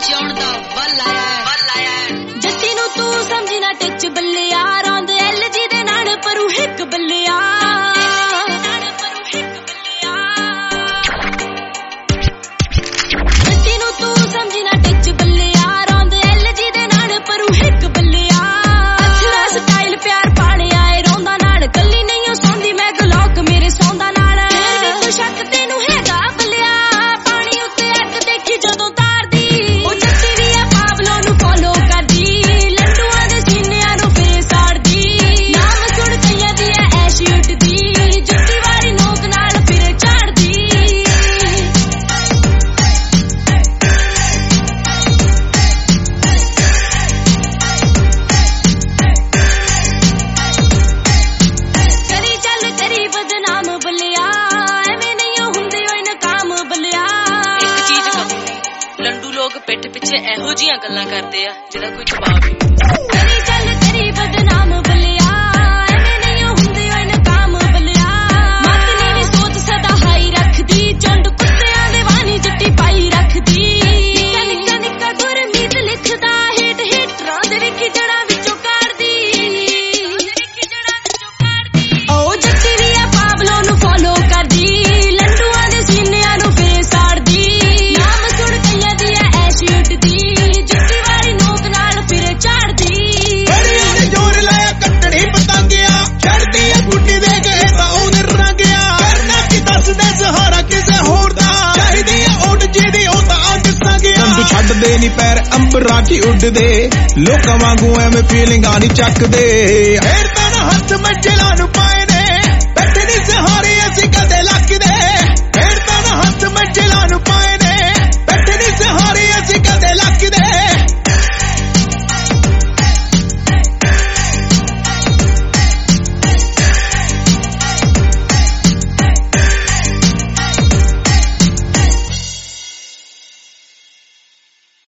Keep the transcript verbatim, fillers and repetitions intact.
ਜਿਉਣ ਦਾ ਵੱਲ ਆਇਆ ਵੱਲ ਆਇਆ ਜੱਟੀ ਨੂੰ ਤੂੰ ਸਮਝੀ ਨਾ ਟਿੱਚ ਬੱਲਿਆ ਰੌਂਦ ਐਲ ਜੀ ਦੇ ਨਾਲ ਪਰੂ ਹਿੱਕ ਬੱਲਿਆ ਜੱਟੀ ਨੂੰ ਤੂੰ ਸਮਝੀ ਨਾ ਟਿੱਚ ਬੱਲਿਆ ਰੌਂਦ ਐਲ ਜੀ ਦੇ ਨਾਲ ਪਰੂ ਹਿੱਕ ਬੱਲਿਆ ਅੱਛਾ ਸਟਾਈਲ ਪਿਆਰ ਪਾਣਿਆ ਏ ਰੌਂਦਾ ਨਾਲ ਕੱਲੀ ਨਹੀਂ ਉਹ ਸੌਂਦੀ ਮੈਂ ਗਲੋਕ ਮੇਰੇ ਸੌਂਦਾ ਨਾਲ ਤੇਰੇ ਵਿੱਚ ਸ਼ੱਕ ਤੈਨੂੰ ਹੈਗਾ ਬੱਲਿਆ ਪਾਣੀ ਉੱਤੇ ਅੱਗ ਦੇਖੀ ਜਦੋਂ ਤਾਰਦੀ ਉਹ ਜੱਟੀ ਵੀ ਆ ਪਾਬਲੋ ਨੂੰ ਫੋਲੋ ਕਰਦੀ ਲੰਡੂਆਂ ਦੇ ਸੀਨਿਆਂ ਨੂੰ ਫੇਰ ਸਾੜਦੀ ਨਾਮ ਸੁਣ ਕਈਆਂ ਦੀ ਐ ਐਸ਼ੀ ਉੱਡਦੀ ਜੁੱਤੀ ਵਾਲੀ ਨੋਕ ਨਾਲ ਫਿਰ ਝਾੜਦੀ ਕਰੀ ਚੱਲ ਕਰੀ ਬਦਨਾਮ ਬੱਲਿਆ ਐਵੇਂ ਨਹੀਂ ਉਹ ਹੁੰਦੇ ਓਏ ਨਕਾਮ ਬੱਲਿਆ ਇੱਕ ਚੀਜ਼ ਕਹੂੰਗੀ ਲੰਡੂ ਲੋਕ ਪਿੱਠ ਪਿੱਛੇ ਇਹੋ ਜਿਹੀਆਂ ਗੱਲਾਂ ਕਰਦੇ ਆ ਜਿਹਦਾ ਕੋਈ ਜਵਾਬ ਨਹੀਂ ਕਰੀ ਚੱਲ ਕਰੀ ਬਦਨਾਮ ਬੱਲਿਆ ਐਵੇਂ ਨਹੀਂ ਉਹ ਹੁੰਦੇ ਓਏ ਨਕਾਮ ਬੱਲਿਆ ਮੱਤ ਨੀ ਸੋਚ ਸਦਾ ਹਾਈ ਰੱਖਦੀ ਚੁੰਡ ਕੁੱਤਿਆਂ ਦੇ ਵਾਣੀ ਜੱਟੀ ਪਾਈ ਰੱਖਦੀ ਨਿੱਕਾ ਨਿੱਕਾ ਨਿੱਕਾ ਗੁਰਮੀਤ ਲਿਖਦਾ ਹਿੱਟ ਹਿੱਟਰਾਂ ਦੇ ਵੇਖੀ ਜੜਾ ਵਿੱਚੋਂ ਕਾੜਦੀ ਓ ਜੱਟੀ ਵੀ ਆ ਪਾਬਲੋ ਨੂੰ ਫੋਲੋ ਕਰਦੀ ਲੰਡੂਆਂ ਦੇ ਸੀਨਿਆਂ ਨੂੰ ਫੇਰ ਸਾੜਦੀ ਨਾਮ ਸੁਣ ਕਈਆਂ ਦੀ ਐ ਐਸ਼ੀ ਉੱਡਦੀ ਜੁੱਤੀ ਵਾਲੀ ਨੋਕ ਨਾਲ ਫਿਰ ਝਾੜਦੀ ਬੜਿਆਂ ਨੇ ਜ਼ੋਰ ਲਾਇਆ ਕੱਟੜੀ ਪਤੰਗਿਆ ਛੱਡਦੀ ਐ ਗੁੱਡੀ ਦੇ ਕੇ ਤਾਂ ਉਹਨੇ ਰੰਗਿਆ ਕਰਨਾ ਕੀ ਦੱਸਦੇ ਸਹਾਰਾ ਕਿਸੇ ਹੋਰ ਦਾ ਚਾਹੀਦੀ ਐ ਉੱਡ ਜਿਹਦੀ ਉਹ ਤਾਂ ਅੱਗ ਸੰਗਿਆ ਤੂੰ ਛੱਡਦੇ ਨੀ ਪੈਰ ਅੰਬਰਾਂ 'ਚ ਉੱਡਦੇ ਲੋਕਾਂ ਵਾਂਗੂ ਐਵੇਂ ਫੀਲਿੰਗਾਂ ਨੀ ਚੱਕਦੇ ਫੇਰ ਤਾਂ ਹੱਥ ਮੰਜਲਾਂ ਨੂੰ ਪਾਏ ਨੇ ਬੈਠੇ ਨੀ ਸਹਾਰੇ